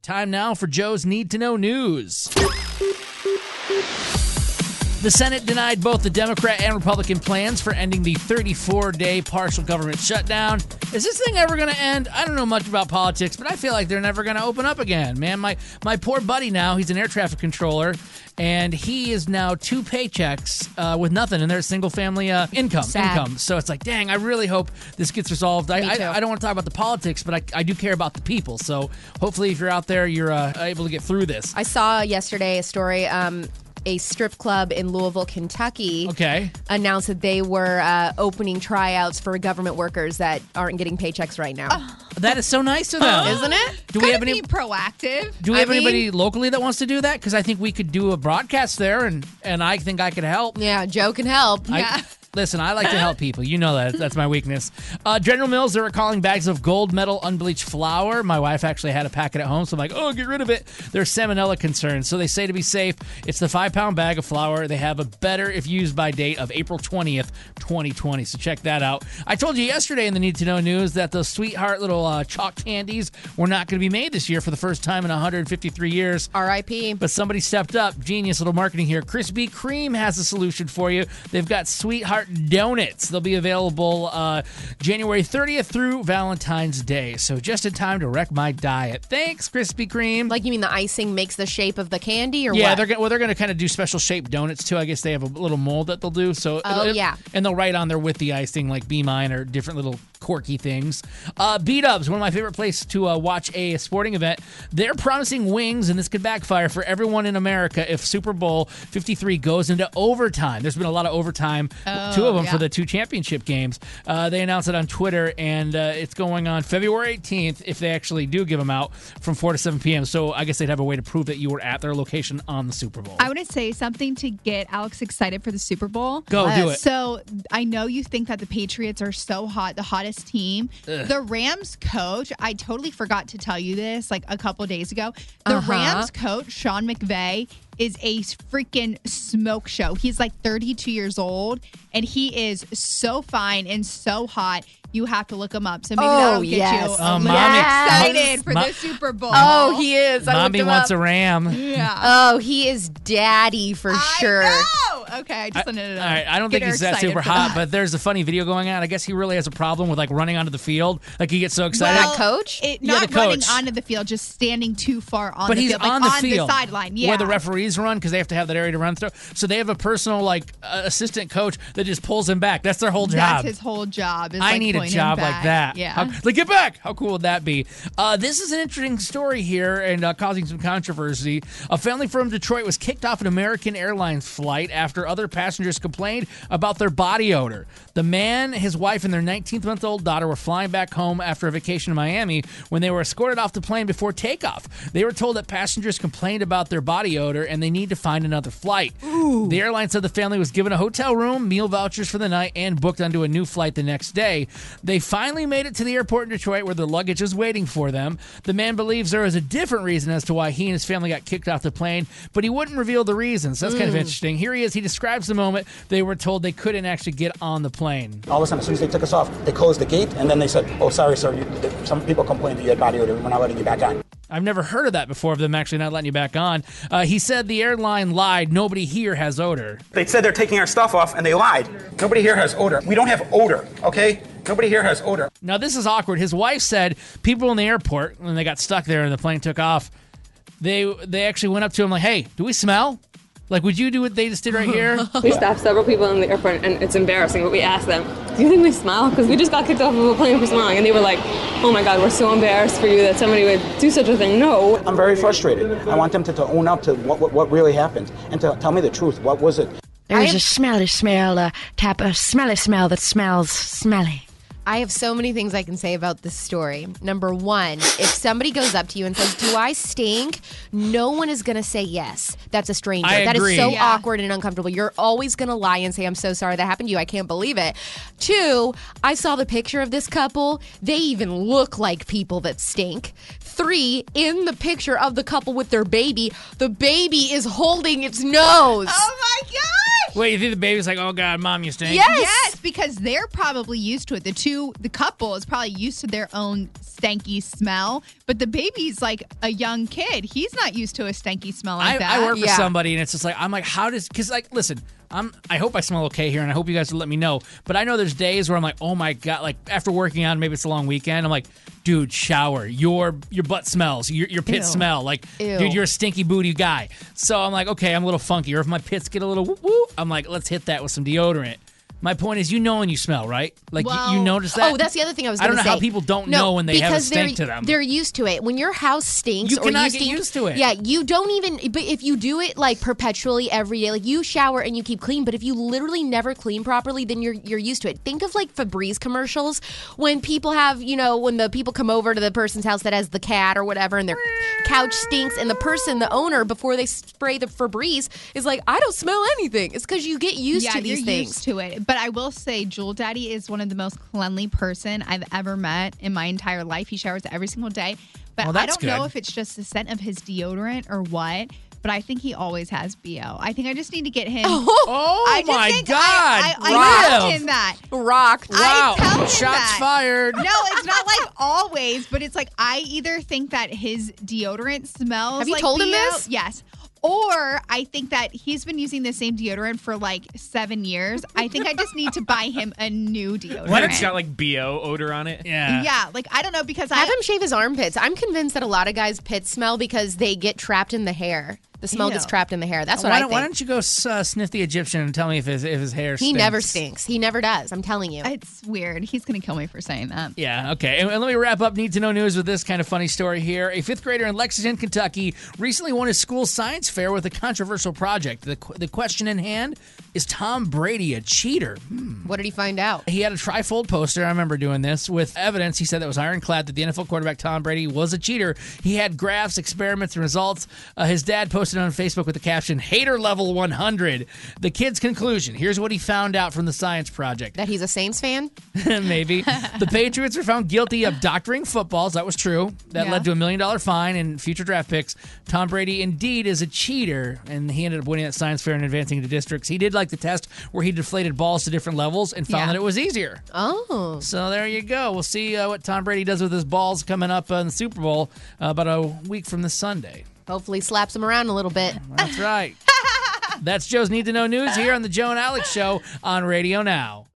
Time now for Joe's Need to Know News. The Senate denied both the Democrat and Republican plans for ending the 34-day partial government shutdown. Is this thing ever going to end? I don't know much about politics, but I feel like they're never going to open up again. Man, my poor buddy now, he's an air traffic controller, and he is now 2 paychecks with nothing in their single-family income. So it's like, dang, I really hope this gets resolved. I don't want to talk about the politics, but I do care about the people. So hopefully if you're out there, you're able to get through this. I saw yesterday a story, a strip club in Louisville, Kentucky announced that they were opening tryouts for government workers that aren't getting paychecks right now. That is so nice of them. Isn't it? Do we have any proactive? Do we have anybody locally that wants to do that? Because I think we could do a broadcast there, and I think I could help. Yeah, Joe can help. Listen, I like to help people. You know that. That's my weakness. General Mills, they're recalling bags of gold medal unbleached flour. My wife actually had a packet at home, so I'm like, oh, get rid of it. There's salmonella concerns. So they say to be safe, it's the 5-pound bag of flour. They have a better if used by date of April 20th, 2020. So check that out. I told you yesterday in the Need to Know News that those sweetheart little chalk candies were not going to be made this year for the first time in 153 years. R.I.P. But somebody stepped up. Genius little marketing here. Krispy Kreme has a solution for you. They've got sweetheart donuts. They'll be available January 30th through Valentine's Day. So just in time to wreck my diet. Thanks, Krispy Kreme. Like, you mean the icing makes the shape of the candy, or what? Yeah, they're going to kind of do special shaped donuts too. I guess they have a little mold that they'll do. So and they'll write on there with the icing like Be Mine or different little quirky things. B-Dubs, one of my favorite places to watch a sporting event. They're promising wings, and this could backfire for everyone in America if Super Bowl 53 goes into overtime. There's been a lot of overtime, 2 of them for the 2 championship games. They announced it on Twitter, and it's going on February 18th if they actually do give them out from 4 to 7 p.m. So I guess they'd have a way to prove that you were at their location on the Super Bowl. I want to say something to get Alex excited for the Super Bowl. Go, do it. So I know you think that the Patriots are so hot, the hottest team. Ugh. The Rams coach, I totally forgot to tell you this like a couple days ago. The Rams coach, Sean McVay, is a freaking smoke show. He's like 32 years old, and he is so fine and so hot. You have to look him up. So maybe that'll get you excited for the Super Bowl. Oh, he is. Mommy wants a ram. Yeah. Oh, he is daddy for sure. I know. Okay, I just wanted to know. All right, I don't think he's that super hot, but there's a funny video going on. I guess he really has a problem with like running onto the field. Like he gets so excited. Well, coach? Not running onto the field, just standing too far on the field. But he's on the field. The sideline, where the referees run, because they have to have that area to run through. So they have a personal like assistant coach that just pulls him back. That's their whole job. That's his whole job. I need a job like that. Yeah. Get back. How cool would that be? This is an interesting story here and causing some controversy. A family from Detroit was kicked off an American Airlines flight after other passengers complained about their body odor. The man, his wife, and their 19-month-old daughter were flying back home after a vacation in Miami when they were escorted off the plane before takeoff. They were told that passengers complained about their body odor and they need to find another flight. Ooh. The airline said the family was given a hotel room, meal vouchers for the night, and booked onto a new flight the next day. They finally made it to the airport in Detroit where their luggage is waiting for them. The man believes there is a different reason as to why he and his family got kicked off the plane, but he wouldn't reveal the reasons. So that's kind of interesting. Here he is. He describes the moment they were told they couldn't actually get on the plane. All of a sudden, as soon as they took us off, they closed the gate, and then they said, oh, sorry, sir, some people complained that you had body odor. We're not letting you back on. I've never heard of that before, of them actually not letting you back on. He said the airline lied. Nobody here has odor. They said they're taking our stuff off, and they lied. Nobody here has odor. We don't have odor, okay? Nobody here has odor. Now, this is awkward. His wife said people in the airport, when they got stuck there and the plane took off, they actually went up to him like, hey, do we smell? Like, would you do what they just did right here? We stopped several people in the airport, and it's embarrassing, but we asked them, do you think we smell? Because we just got kicked off of a plane for smelling. And they were like, oh my God, we're so embarrassed for you that somebody would do such a thing. No. I'm very frustrated. I want them to own up to what really happened and to tell me the truth. What was it? There's a smelly smell, a smelly smell that smells smelly. I have so many things I can say about this story. Number one, if somebody goes up to you and says, do I stink? No one is going to say yes. That's a stranger. That is so awkward and uncomfortable. You're always going to lie and say, I'm so sorry that happened to you. I can't believe it. Two, I saw the picture of this couple. They even look like people that stink. Three, in the picture of the couple with their baby, the baby is holding its nose. Oh my gosh! Wait, you think the baby's like, oh, God, Mom, you stink? Yes, because they're probably used to it. The couple is probably used to their own stanky smell, but the baby's like a young kid. He's not used to a stanky smell like that. I work with somebody, and it's just like, I'm like, how does, because like, listen, I hope I smell okay here, and I hope you guys will let me know, but I know there's days where I'm like, oh my God, like after working out, maybe it's a long weekend, I'm like, dude, shower, your butt smells, your pits smell, like, dude, you're a stinky booty guy. So I'm like, okay, I'm a little funky, or if my pits get a little whoop whoop, I'm like, let's hit that with some deodorant. My point is, you know when you smell, right? Like, you notice that? Oh, that's the other thing I was going to say. I don't know how people don't know when they have a stink to them. They're used to it. When your house stinks you cannot get used to it. Yeah, you don't even, but if you do it like perpetually every day, like you shower and you keep clean, but if you literally never clean properly, then you're used to it. Think of like Febreze commercials when people have, when the people come over to the person's house that has the cat or whatever and their couch stinks and the owner, before they spray the Febreze, is like, I don't smell anything. It's because you get used to these things. Used to it. But I will say, Jewel Daddy is one of the most cleanly person I've ever met in my entire life. He showers every single day. But I don't know if it's just the scent of his deodorant or what. But I think he always has BO. I think I just need to get him. Oh my God! I tell him that. Rocked. Wow! I tell him Shots that. fired. No, it's not like always, but it's like I either think that his deodorant smells. Have you like told him BO. this? Yes. Or I think that he's been using the same deodorant for like 7 years. I think I just need to buy him a new deodorant. What? It's got like BO odor on it? Yeah. Yeah, like I don't know because Have him shave his armpits. I'm convinced that a lot of guys' pits smell because they get trapped in the hair. The smell gets trapped in the hair. That's what I think. Why don't you go sniff the Egyptian and tell me if his hair stinks? He never stinks. He never does. I'm telling you. It's weird. He's going to kill me for saying that. Yeah, okay. And let me wrap up Need to Know News with this kind of funny story here. A fifth grader in Lexington, Kentucky recently won his school science fair with a controversial project. The question in hand, is Tom Brady a cheater? What did he find out? He had a trifold poster, I remember doing this, with evidence. He said that was ironclad that the NFL quarterback Tom Brady was a cheater. He had graphs, experiments, and results. His dad posted on Facebook with the caption, hater level 100. The kid's conclusion. Here's what he found out from the science project. That he's a Saints fan? Maybe. The Patriots were found guilty of doctoring footballs. That was true. That led to $1 million fine and future draft picks. Tom Brady indeed is a cheater, and he ended up winning that science fair and advancing to districts. He did like the test where he deflated balls to different levels and found that it was easier. Oh. So there you go. We'll see what Tom Brady does with his balls coming up in the Super Bowl about a week from this Sunday. Hopefully slaps him around a little bit. That's right. That's Joe's Need to Know News here on the Joe and Alex Show on Radio Now.